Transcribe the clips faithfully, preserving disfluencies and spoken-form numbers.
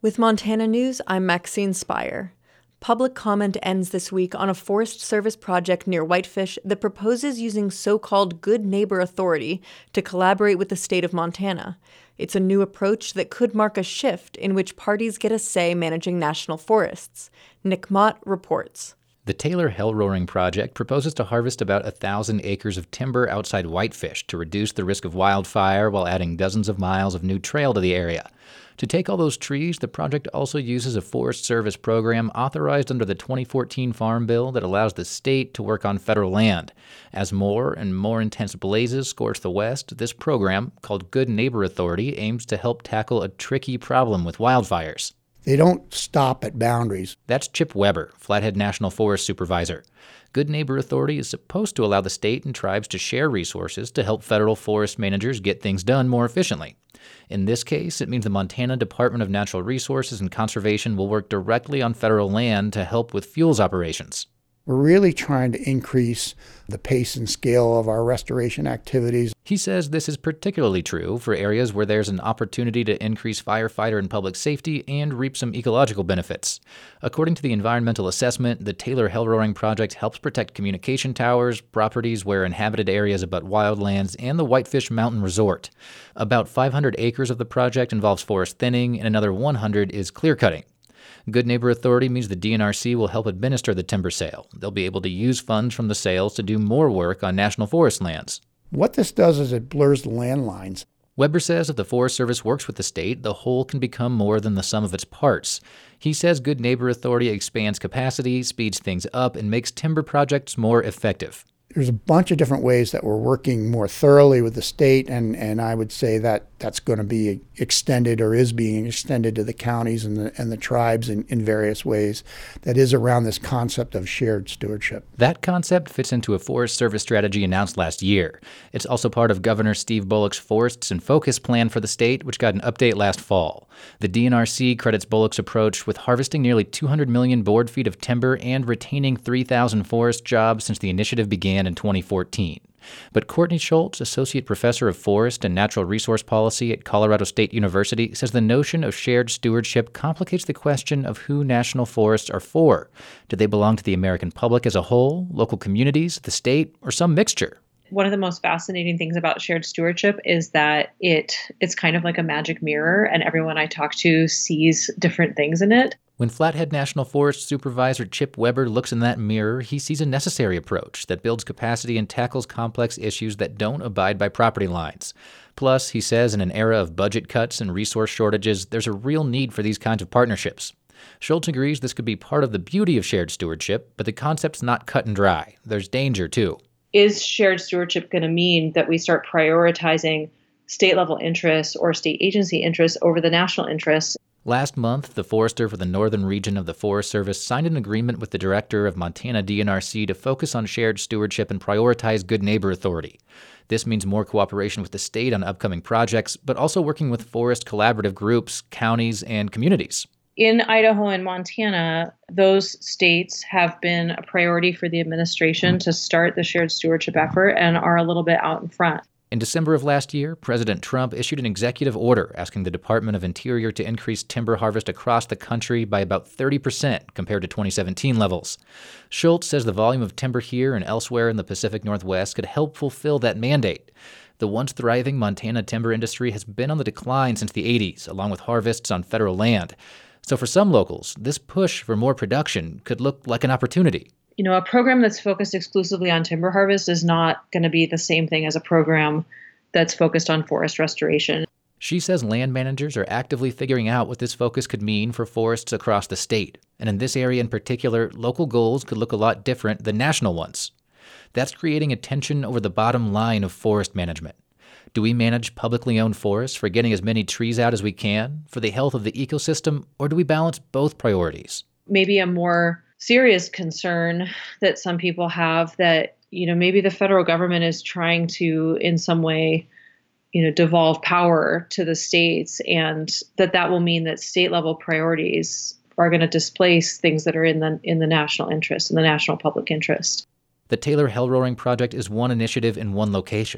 With Montana News, I'm Maxine Spire. Public comment ends this week on a Forest Service project near Whitefish that proposes using so-called Good Neighbor Authority to collaborate with the state of Montana. It's a new approach that could mark a shift in which parties get a say managing national forests. Nick Mott reports. The Taylor Hellroaring Project proposes to harvest about a thousand acres of timber outside Whitefish to reduce the risk of wildfire while adding dozens of miles of new trail to the area. To take all those trees, the project also uses a Forest Service program authorized under the twenty fourteen Farm Bill that allows the state to work on federal land. As more and more intense blazes scorch the west, this program, called Good Neighbor Authority, aims to help tackle a tricky problem with wildfires. They don't stop at boundaries. That's Chip Weber, Flathead National Forest Supervisor. Good Neighbor Authority is supposed to allow the state and tribes to share resources to help federal forest managers get things done more efficiently. In this case, it means the Montana Department of Natural Resources and Conservation will work directly on federal land to help with fuels operations. We're really trying to increase the pace and scale of our restoration activities. He says this is particularly true for areas where there's an opportunity to increase firefighter and public safety and reap some ecological benefits. According to the environmental assessment, the Taylor Hellroaring Project helps protect communication towers, properties where inhabited areas abut wildlands, and the Whitefish Mountain Resort. About five hundred acres of the project involves forest thinning, and another one hundred is clear cutting. Good Neighbor Authority means the D N R C will help administer the timber sale. They'll be able to use funds from the sales to do more work on national forest lands. What this does is it blurs the land lines. Weber says if the Forest Service works with the state, the whole can become more than the sum of its parts. He says Good Neighbor Authority expands capacity, speeds things up, and makes timber projects more effective. There's a bunch of different ways that we're working more thoroughly with the state, and, and I would say that that's going to be extended or is being extended to the counties and the, and the tribes in, in various ways. That is around this concept of shared stewardship. That concept fits into a Forest Service strategy announced last year. It's also part of Governor Steve Bullock's Forests in Focus plan for the state, which got an update last fall. The D N R C credits Bullock's approach with harvesting nearly two hundred million board feet of timber and retaining three thousand forest jobs since the initiative began in twenty fourteen. But Courtney Schultz, Associate Professor of Forest and Natural Resource Policy at Colorado State University, says the notion of shared stewardship complicates the question of who national forests are for. Do they belong to the American public as a whole, local communities, the state, or some mixture? One of the most fascinating things about shared stewardship is that it it's kind of like a magic mirror, and everyone I talk to sees different things in it. When Flathead National Forest Supervisor Chip Weber looks in that mirror, he sees a necessary approach that builds capacity and tackles complex issues that don't abide by property lines. Plus, he says in an era of budget cuts and resource shortages, there's a real need for these kinds of partnerships. Schultz agrees this could be part of the beauty of shared stewardship, but the concept's not cut and dry. There's danger, too. Is shared stewardship going to mean that we start prioritizing state-level interests or state agency interests over the national interests? Last month, the forester for the northern region of the Forest Service signed an agreement with the director of Montana D N R C to focus on shared stewardship and prioritize Good Neighbor Authority. This means more cooperation with the state on upcoming projects, but also working with forest collaborative groups, counties, and communities. In Idaho and Montana, those states have been a priority for the administration to start the shared stewardship effort and are a little bit out in front. In December of last year, President Trump issued an executive order asking the Department of Interior to increase timber harvest across the country by about thirty percent compared to twenty seventeen levels. Schultz says the volume of timber here and elsewhere in the Pacific Northwest could help fulfill that mandate. The once thriving Montana timber industry has been on the decline since the eighties, along with harvests on federal land. So for some locals, this push for more production could look like an opportunity. You know, a program that's focused exclusively on timber harvest is not going to be the same thing as a program that's focused on forest restoration. She says land managers are actively figuring out what this focus could mean for forests across the state. And in this area in particular, local goals could look a lot different than national ones. That's creating a tension over the bottom line of forest management. Do we manage publicly owned forests for getting as many trees out as we can, for the health of the ecosystem, or do we balance both priorities? Maybe a more serious concern that some people have that, you know, maybe the federal government is trying to, in some way, you know, devolve power to the states, and that that will mean that state level priorities are going to displace things that are in the in the national interest, in the national public interest. The Taylor Hellroaring Project is one initiative in one location.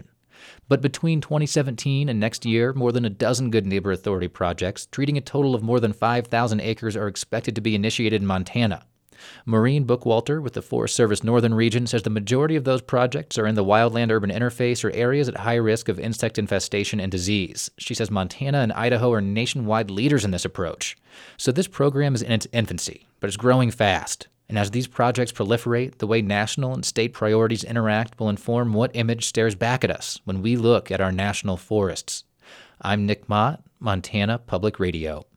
But between twenty seventeen and next year, more than a dozen Good Neighbor Authority projects, treating a total of more than five thousand acres, are expected to be initiated in Montana. Maureen Bookwalter with the Forest Service Northern Region says the majority of those projects are in the wildland-urban interface or areas at high risk of insect infestation and disease. She says Montana and Idaho are nationwide leaders in this approach. So this program is in its infancy, but it's growing fast. And as these projects proliferate, the way national and state priorities interact will inform what image stares back at us when we look at our national forests. I'm Nick Mott, Montana Public Radio.